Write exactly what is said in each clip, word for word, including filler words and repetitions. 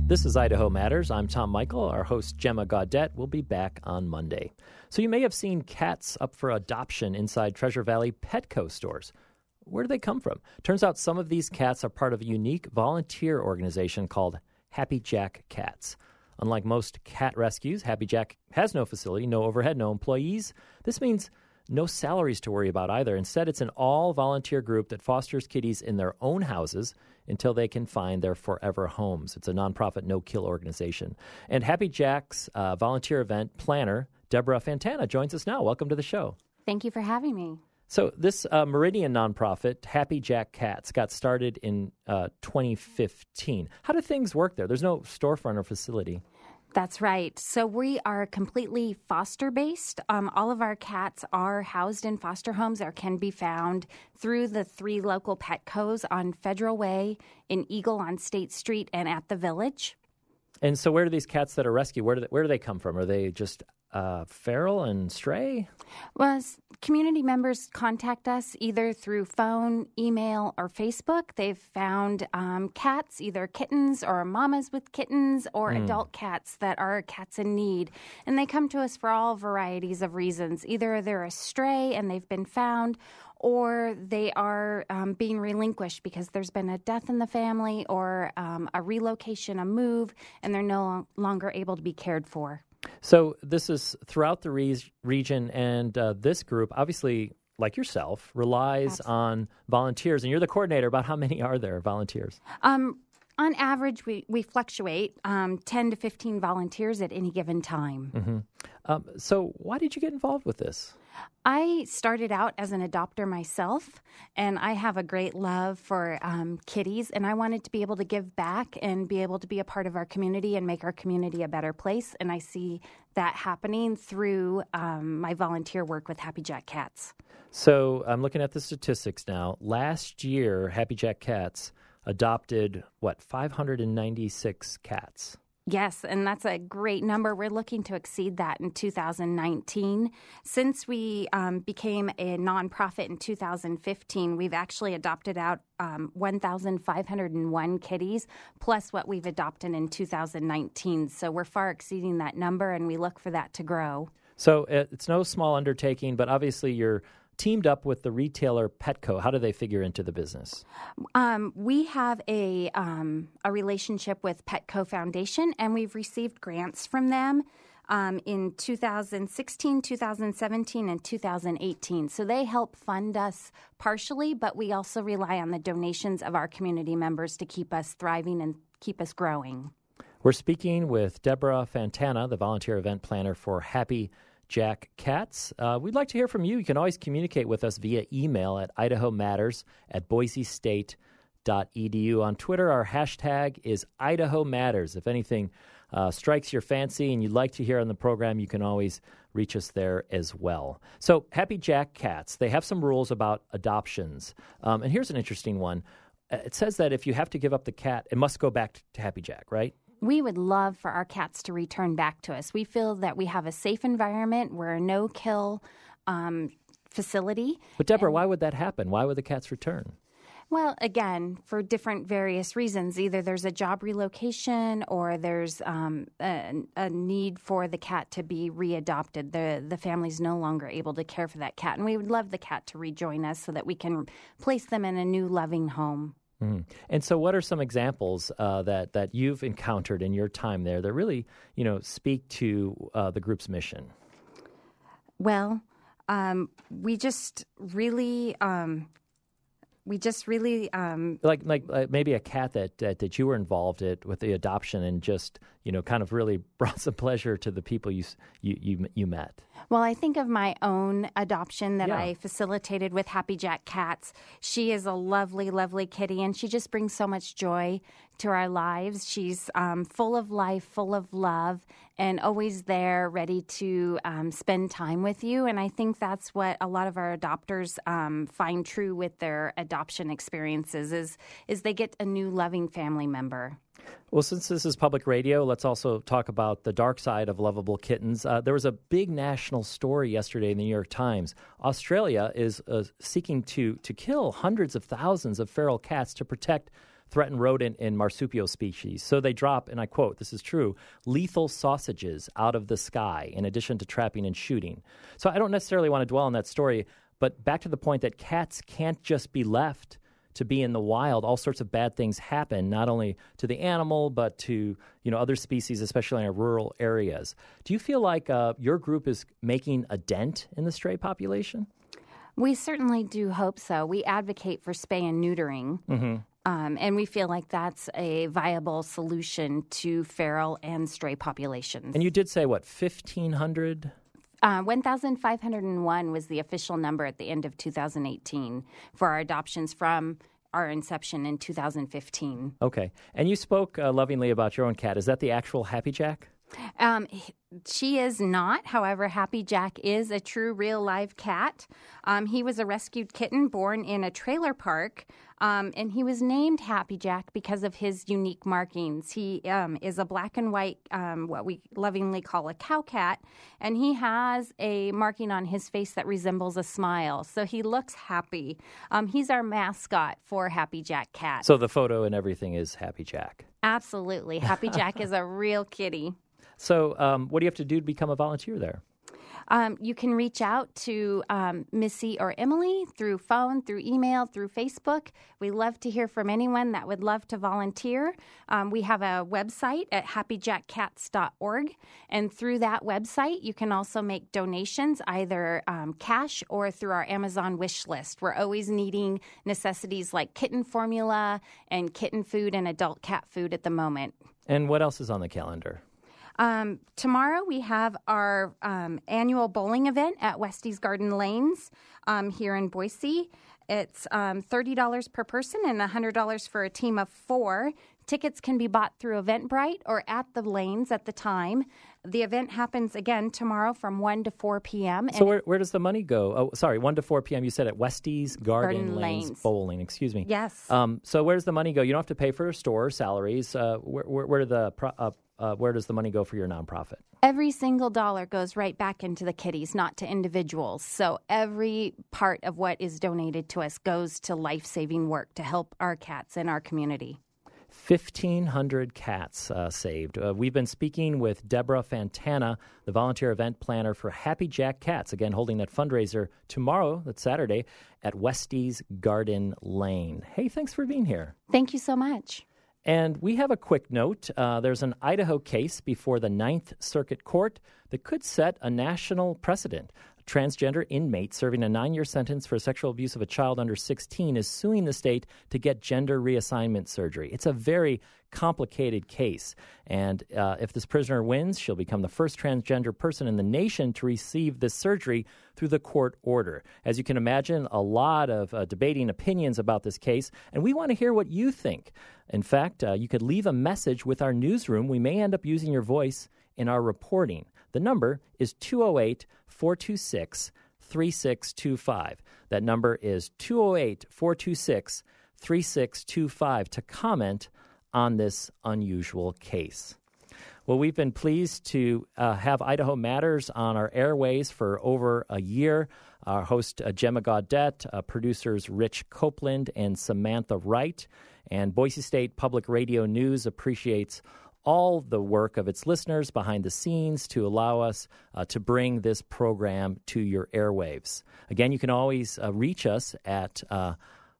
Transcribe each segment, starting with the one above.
This is Idaho Matters. I'm Tom Michael. Our host, Gemma Gaudette, will be back on Monday. So you may have seen cats up for adoption inside Treasure Valley Petco stores. Where do they come from? Turns out some of these cats are part of a unique volunteer organization called Happy Jack Cats. Unlike most cat rescues, Happy Jack has no facility, no overhead, no employees. This means no salaries to worry about either. Instead, it's an all-volunteer group that fosters kitties in their own houses until they can find their forever homes. It's a nonprofit, no-kill organization. And Happy Jack's uh, volunteer event planner, Deborah Fantana, joins us now. Welcome to the show. Thank you for having me. So this uh, Meridian nonprofit, Happy Jack Cats, got started in uh, twenty fifteen. How do things work there? There's no storefront or facility. That's right. So we are completely foster-based. Um, all of our cats are housed in foster homes or can be found through the three local Petcos on Federal Way, in Eagle on State Street, and at the Village. And so where do these cats that are rescued, where do they, where do they come from? Are they just uh, feral and stray? Well, community members contact us either through phone, email, or Facebook. They've found um, cats, either kittens or mamas with kittens or mm. adult cats that are cats in need. And they come to us for all varieties of reasons. Either they're a stray and they've been found, or they are um, being relinquished because there's been a death in the family or um, a relocation, a move, and they're no longer able to be cared for. So this is throughout the re- region, and uh, this group, obviously, like yourself, relies Absolutely. on volunteers. And you're the coordinator. About how many are there, volunteers? Um, on average, we, we fluctuate um, ten to fifteen volunteers at any given time. Mm-hmm. Um, so why did you get involved with this? I started out as an adopter myself, and I have a great love for um, kitties, and I wanted to be able to give back and be able to be a part of our community and make our community a better place, and I see that happening through um, my volunteer work with Happy Jack Cats. So I'm looking at the statistics now. Last year, Happy Jack Cats adopted, what, five hundred ninety-six cats? Yes, and that's a great number. We're looking to exceed that in two thousand nineteen. Since we um, became a nonprofit in two thousand fifteen, we've actually adopted out um, one thousand five hundred one kitties, plus what we've adopted in two thousand nineteen. So we're far exceeding that number, and we look for that to grow. So it's no small undertaking, but obviously you're teamed up with the retailer Petco. How do they figure into the business? Um, we have a um, a relationship with Petco Foundation, and we've received grants from them um, in two thousand sixteen, two thousand seventeen, and two thousand eighteen. So they help fund us partially, but we also rely on the donations of our community members to keep us thriving and keep us growing. We're speaking with Deborah Fantana, the volunteer event planner for Happy Jack Cats. Uh, we'd like to hear from you. You can always communicate with us via email at idaho matters at boise state dot e d u. On Twitter, our hashtag is Idaho Matters. If anything uh, strikes your fancy and you'd like to hear on the program, you can always reach us there as well. So, Happy Jack Cats, they have some rules about adoptions. Um, and here's an interesting one. It says that if you have to give up the cat, it must go back to Happy Jack, right? We would love for our cats to return back to us. We feel that we have a safe environment. We're a no-kill um, facility. But, Deborah, and, why would that happen? Why would the cats return? Well, again, for different various reasons. Either there's a job relocation or there's um, a, a need for the cat to be readopted. The, the family's no longer able to care for that cat. And we would love the cat to rejoin us so that we can place them in a new loving home. Mm. And so what are some examples uh, that, that you've encountered in your time there that really, you know, speak to uh, the group's mission? Well, um, we just really... Um, We just really um, like like uh, maybe a cat that uh, that you were involved in with the adoption and just you know kind of really brought some pleasure to the people you you you, you met. Well, I think of my own adoption that yeah. I facilitated with Happy Jack Cats. She is a lovely, lovely kitty, and she just brings so much joy to our lives. She's um, full of life, full of love, and always there, ready to um, spend time with you. And I think that's what a lot of our adopters um, find true with their adoption experiences is is they get a new loving family member. Well, since this is public radio, let's also talk about the dark side of lovable kittens. Uh, there was a big national story yesterday in the New York Times. Australia is uh, seeking to to kill hundreds of thousands of feral cats to protect threatened rodent and marsupial species. So they drop, and I quote, this is true, lethal sausages out of the sky in addition to trapping and shooting. So I don't necessarily want to dwell on that story, but back to the point that cats can't just be left to be in the wild. All sorts of bad things happen, not only to the animal, but to, you know, other species, especially in our rural areas. Do you feel like uh, your group is making a dent in the stray population? We certainly do hope so. We advocate for spay and neutering, mm-hmm. um, and we feel like that's a viable solution to feral and stray populations. And you did say, what, fifteen hundred? Uh, one thousand five hundred one was the official number at the end of two thousand eighteen for our adoptions from our inception in two thousand fifteen. Okay. And you spoke uh, lovingly about your own cat. Is that the actual Happy Jack? Um, she is not. However, Happy Jack is a true, real, live cat. Um, he was a rescued kitten born in a trailer park, um, and he was named Happy Jack because of his unique markings. He um, is a black and white, um, what we lovingly call a cow cat, and he has a marking on his face that resembles a smile. So he looks happy. Um, he's our mascot for Happy Jack Cat. So the photo and everything is Happy Jack. Absolutely. Happy Jack is a real kitty. So um, what do you have to do to become a volunteer there? Um, you can reach out to um, Missy or Emily through phone, through email, through Facebook. We love to hear from anyone that would love to volunteer. Um, we have a website at happy jack cats dot org, and through that website, you can also make donations, either um, cash or through our Amazon wish list. We're always needing necessities like kitten formula and kitten food and adult cat food at the moment. And what else is on the calendar? Um, tomorrow we have our um, annual bowling event at Westie's Garden Lanes um, here in Boise. It's um, thirty dollars per person and one hundred dollars for a team of four. Tickets can be bought through Eventbrite or at the lanes at the time. The event happens again tomorrow from one to four p.m. So where where does the money go? Oh, sorry, one to four p.m. You said at Westie's Garden, Garden Lanes, Lanes Bowling. Excuse me. Yes. Um, so where does the money go? You don't have to pay for store salaries. Uh, where, where, where do the pro- uh, uh, where does the money go for your nonprofit? Every single dollar goes right back into the kitties, not to individuals. So every part of what is donated to us goes to life-saving work to help our cats in our community. fifteen hundred cats uh, saved. Uh, we've been speaking with Deborah Fantana, the volunteer event planner for Happy Jack Cats, again holding that fundraiser tomorrow, that's Saturday, at Westie's Garden Lane. Hey, thanks for being here. Thank you so much. And we have a quick note. Uh, there's an Idaho case before the Ninth Circuit Court that could set a national precedent. A transgender inmate serving a nine-year sentence for sexual abuse of a child under sixteen is suing the state to get gender reassignment surgery. It's a very complicated case. And uh, if this prisoner wins, she'll become the first transgender person in the nation to receive this surgery through the court order. As you can imagine, a lot of uh, debating opinions about this case, and we want to hear what you think. In fact, uh, you could leave a message with our newsroom. We may end up using your voice in our reporting. The number is two oh eight, four two six, three six two five. That number is two oh eight, four two six, three six two five to comment on this unusual case. Well, we've been pleased to uh, have Idaho Matters on our airways for over a year. Our host, uh, Gemma Gaudette, uh, producers Rich Copeland and Samantha Wright, and Boise State Public Radio News appreciates all the work of its listeners behind the scenes to allow us uh, to bring this program to your airwaves. Again, you can always uh, reach us at uh,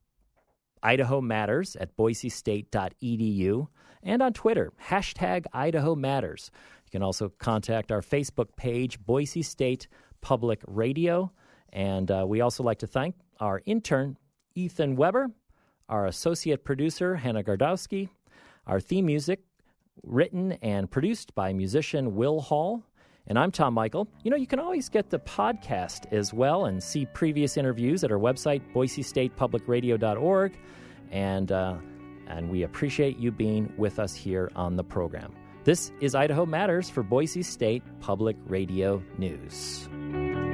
Idaho Matters at boise state dot e d u and on Twitter, hashtag Idaho Matters. You can also contact our Facebook page, Boise State Public Radio. And uh, we also like to thank our intern, Ethan Weber, our associate producer, Hannah Gardowski, our theme music, written and produced by musician Will Hall. And I'm Tom Michael. You know, you can always get the podcast as well and see previous interviews at our website, boise state public radio dot org. And, uh, and we appreciate you being with us here on the program. This is Idaho Matters for Boise State Public Radio News.